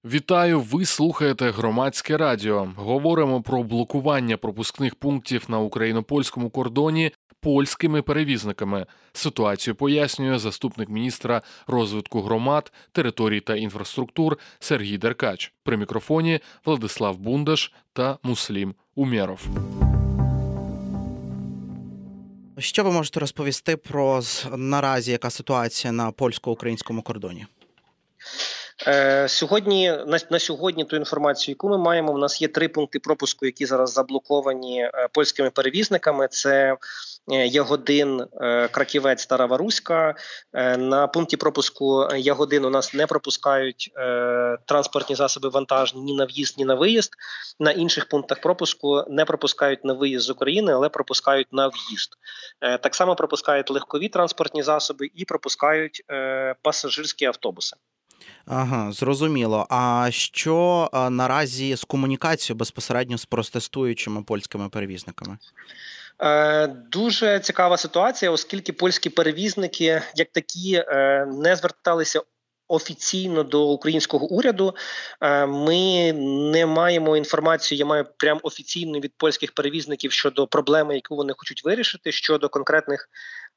Вітаю, ви слухаєте Громадське радіо. Говоримо про блокування пропускних пунктів на україно-польському кордоні польськими перевізниками. Ситуацію пояснює заступник міністра розвитку громад, територій та інфраструктур Сергій Деркач. При мікрофоні Владислав Бундаш та Муслім Умєров. Що ви можете розповісти про наразі, яка ситуація на польсько-українському кордоні? На сьогодні ту інформацію, яку ми маємо, в нас є 3 пункти пропуску, які зараз заблоковані польськими перевізниками. Це Ягодин, Краківець, Стара Руська. На пункті пропуску Ягодин у нас не пропускають транспортні засоби вантажні ні на в'їзд, ні на виїзд. На інших пунктах пропуску не пропускають на виїзд з України, але пропускають на в'їзд. Так само пропускають легкові транспортні засоби і пропускають пасажирські автобуси. Ага, зрозуміло. А що наразі з комунікацією безпосередньо з протестуючими польськими перевізниками? Дуже цікава ситуація, оскільки польські перевізники, як такі, не зверталися офіційно до українського уряду. Ми не маємо інформації, я маю прям офіційну від польських перевізників щодо проблеми, яку вони хочуть вирішити, щодо конкретних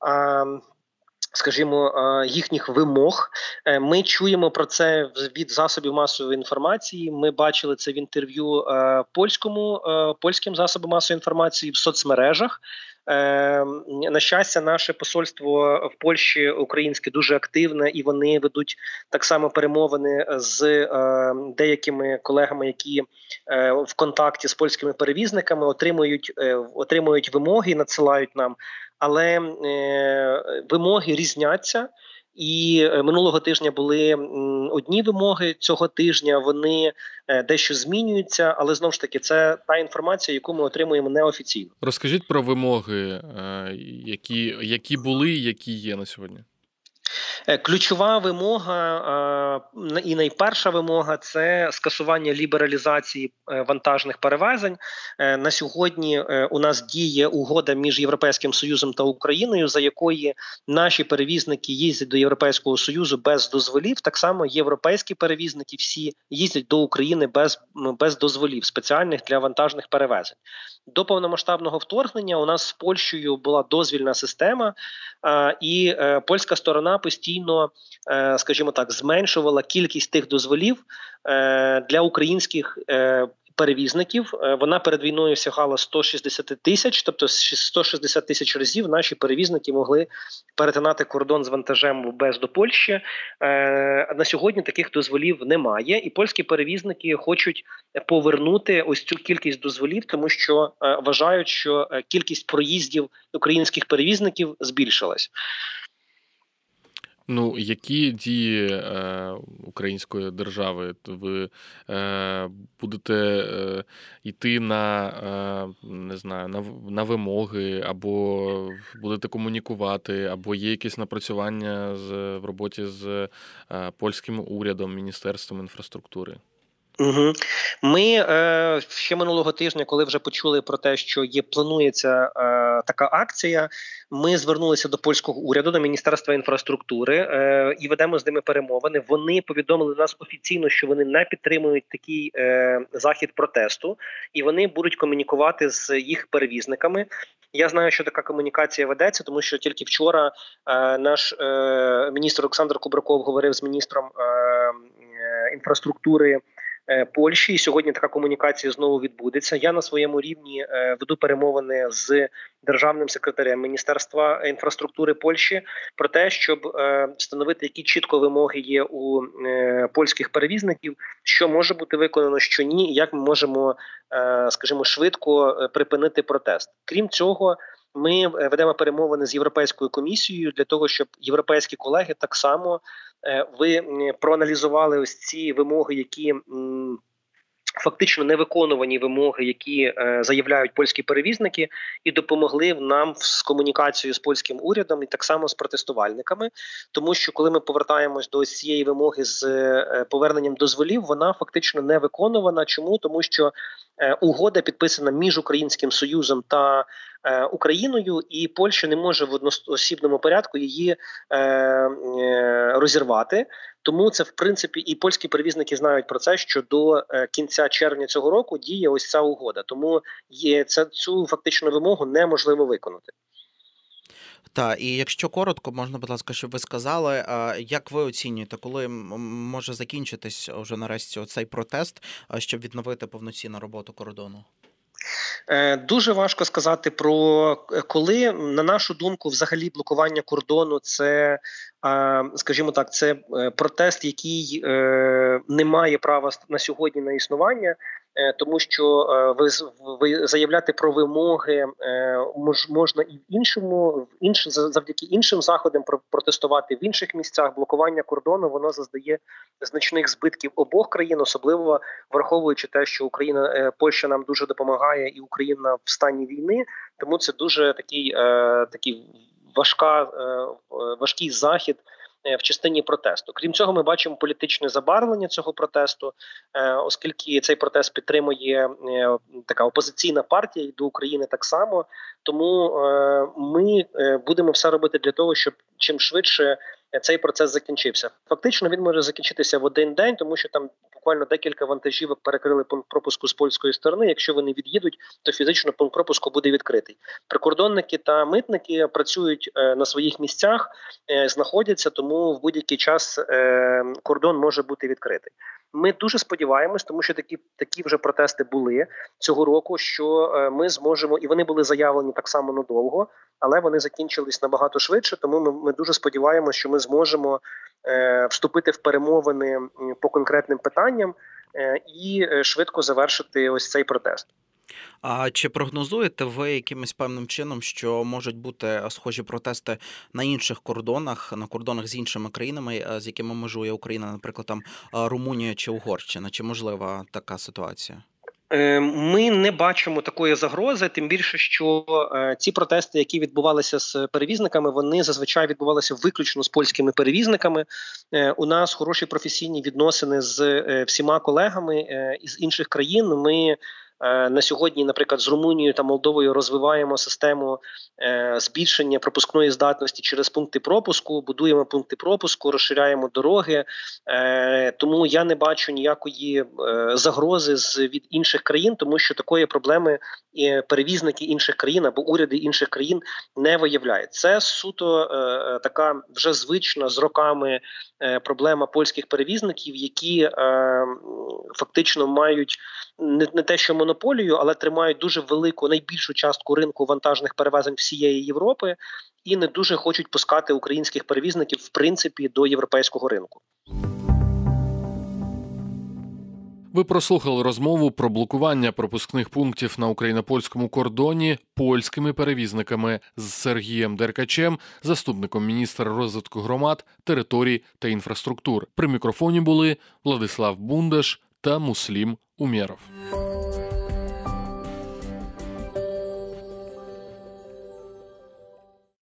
їхніх вимог. Ми чуємо про це від засобів масової інформації. Ми бачили це в інтерв'ю польським засобам масової інформації в соцмережах. На щастя, наше посольство в Польщі українське дуже активне, і вони ведуть так само перемовини з деякими колегами, які в контакті з польськими перевізниками, отримують вимоги і надсилають нам. Але вимоги різняться, і минулого тижня були одні вимоги, цього тижня вони дещо змінюються, але знову ж таки це та інформація, яку ми отримуємо неофіційно. Розкажіть про вимоги, які були і які є на сьогодні. Ключова вимога і найперша вимога – це скасування лібералізації вантажних перевезень. На сьогодні у нас діє угода між Європейським Союзом та Україною, за якої наші перевізники їздять до Європейського Союзу без дозволів. Так само європейські перевізники всі їздять до України без дозволів, спеціальних для вантажних перевезень. До повномасштабного вторгнення у нас з Польщею була дозвільна система, і польська сторона постійно, зменшувала кількість тих дозволів для українських перевізників. Вона перед війною сягала 160 тисяч, тобто 160 тисяч разів наші перевізники могли перетинати кордон з вантажем без до Польщі. На сьогодні таких дозволів немає, і польські перевізники хочуть повернути ось цю кількість дозволів, тому що вважають, що кількість проїздів українських перевізників збільшилась. Які дії української держави? Ви будете йти на вимоги, або будете комунікувати, або є якесь напрацювання в роботі з польським урядом, Міністерством інфраструктури? Угу. Ми ще минулого тижня, коли вже почули про те, що планується така акція, ми звернулися до польського уряду, до Міністерства інфраструктури і ведемо з ними перемовини. Вони повідомили нас офіційно, що вони не підтримують такий захід протесту, і вони будуть комунікувати з їх перевізниками. Я знаю, що така комунікація ведеться, тому що тільки вчора наш міністр Олександр Кубраков говорив з міністром інфраструктури Польщі, і сьогодні така комунікація знову відбудеться. Я на своєму рівні веду перемовини з державним секретарем Міністерства інфраструктури Польщі про те, щоб встановити, які чітко вимоги є у польських перевізників, що може бути виконано, що ні, і як ми можемо, швидко припинити протест. Крім цього, ми ведемо перемовини з Європейською комісією для того, щоб європейські колеги так само ви проаналізували ось ці вимоги, які фактично невиконувані вимоги, які заявляють польські перевізники, і допомогли нам з комунікацією з польським урядом і так само з протестувальниками. Тому що коли ми повертаємось до цієї вимоги з поверненням дозволів, вона фактично не виконувана. Чому? Тому що угода підписана між Українським Союзом та Україною, і Польща не може в одноосібному порядку її розірвати. Тому це, в принципі, і польські перевізники знають про це, що до кінця червня цього року діє ось ця угода. Тому цю фактичну вимогу неможливо виконати. Так, і якщо коротко, можна, будь ласка, щоб ви сказали, як ви оцінюєте, коли може закінчитись вже нарешті цей протест, щоб відновити повноцінну роботу кордону? Дуже важко сказати про коли. На нашу думку, взагалі блокування кордону – це, скажімо так, це протест, який не має права на сьогодні на існування, тому що ви заявляти про вимоги можна і завдяки іншим заходам протестувати в інших місцях. Блокування кордону, воно заздає значних збитків обох країн, особливо враховуючи те, що Польща нам дуже допомагає і Україна в стані війни, тому це дуже такий важкий захід в частині протесту. Крім цього, ми бачимо політичне забарвлення цього протесту, оскільки цей протест підтримує така опозиційна партія і до України так само. Тому ми будемо все робити для того, щоб чим швидше цей процес закінчився. Фактично він може закінчитися в один день, тому що там буквально декілька вантажівок перекрили пункт пропуску з польської сторони. Якщо вони від'їдуть, то фізично пункт пропуску буде відкритий. Прикордонники та митники працюють на своїх місцях, знаходяться, тому в будь-який час кордон може бути відкритий. Ми дуже сподіваємось, тому що такі вже протести були цього року, що ми зможемо, і вони були заявлені так само надовго, але вони закінчились набагато швидше, тому ми дуже сподіваємося, що ми зможемо вступити в перемовини по конкретним питанням і швидко завершити ось цей протест. А чи прогнозуєте ви якимось певним чином, що можуть бути схожі протести на інших кордонах, на кордонах з іншими країнами, з якими межує Україна, наприклад, там Румунія чи Угорщина? Чи можлива така ситуація? Ми не бачимо такої загрози, тим більше, що ці протести, які відбувалися з перевізниками, вони зазвичай відбувалися виключно з польськими перевізниками. У нас хороші професійні відносини з всіма колегами із інших країн. Ми на сьогодні, наприклад, з Румунією та Молдовою розвиваємо систему збільшення пропускної здатності через пункти пропуску, будуємо пункти пропуску, розширяємо дороги. Тому я не бачу ніякої загрози від інших країн, тому що такої проблеми перевізники інших країн або уряди інших країн не виявляють. Це суто така вже звична з роками проблема польських перевізників, які фактично мають не те, що монополію, але тримають дуже велику, найбільшу частку ринку вантажних перевезень всієї Європи і не дуже хочуть пускати українських перевізників, в принципі, до європейського ринку. Ви прослухали розмову про блокування пропускних пунктів на україно-польському кордоні польськими перевізниками з Сергієм Деркачем, заступником міністра розвитку громад, територій та інфраструктур. При мікрофоні були Владислав Бундаш та Муслім Умєров.